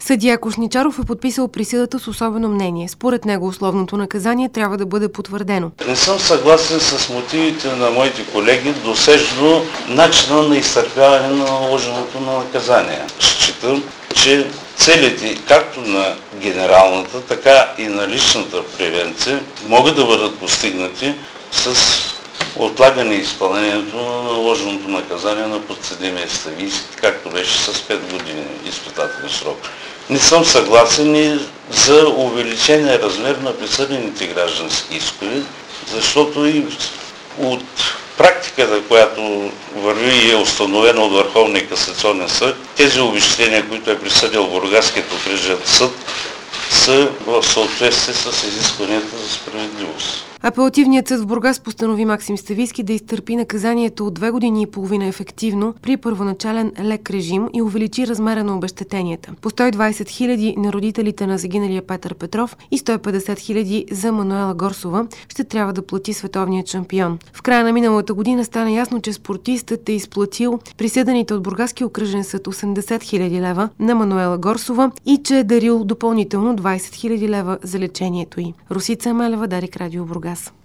Съдия Кошничаров е подписал присъдата с особено мнение. Според него условното наказание трябва да бъде потвърдено. Не съм съгласен с мотивите на моите колеги, досежно начина на изтърпяване на наложеното на наказание. Считам, че целите както на генералната, така и на личната превенция могат да бъдат постигнати с отлагане изпълнението на наложеното наказание на подсъдимия Ставийски, както беше с 5 години изпитателен срок. Не съм съгласен и за увеличение размер на присъдените граждански искове, защото и от практиката, която върви и е установена от Върховния касационен съд, тези обезщетения, които е присъдил Бургаският окръжен съд, са в съответствие с изискванията за справедливост. Апелативният съд в Бургас постанови Максим Ставийски да изтърпи наказанието от 2 години и половина ефективно при първоначален лек режим и увеличи размера на обезщетенията. По 120 хиляди на родителите на загиналия Петър Петров и 150 хиляди за Мануела Горсова ще трябва да плати световният шампион. В края на миналата година стана ясно, че спортистът е изплатил присъдените от Бургаския окръжен съд 80 хиляди лева на Мануела Горсова и че е дарил допълнително 20 хиляди лева за лечението й. Росица Амелева, Дарик Радио Бургас.